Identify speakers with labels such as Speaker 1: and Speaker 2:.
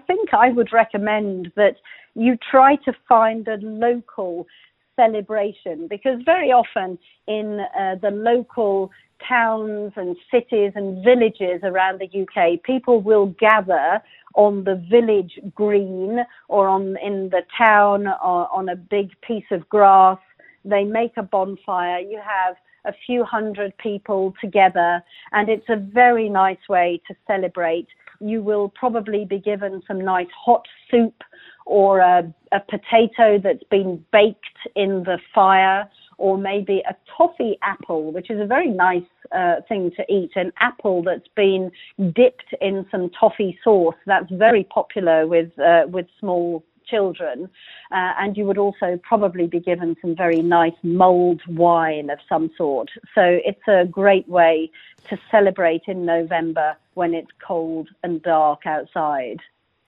Speaker 1: think I would recommend that you try to find a local celebration, because very often in the local towns and cities and villages around the UK, people will gather on the village green or in the town or on a big piece of grass. They make a bonfire. You have a few hundred people together, and it's a very nice way to celebrate. You will probably be given some nice hot soup or a potato that's been baked in the fire, or maybe a toffee apple, which is a very nice thing to eat, an apple that's been dipped in some toffee sauce. That's very popular with small children. And you would also probably be given some very nice mulled wine of some sort. So it's a great way to celebrate in November when it's cold and dark outside.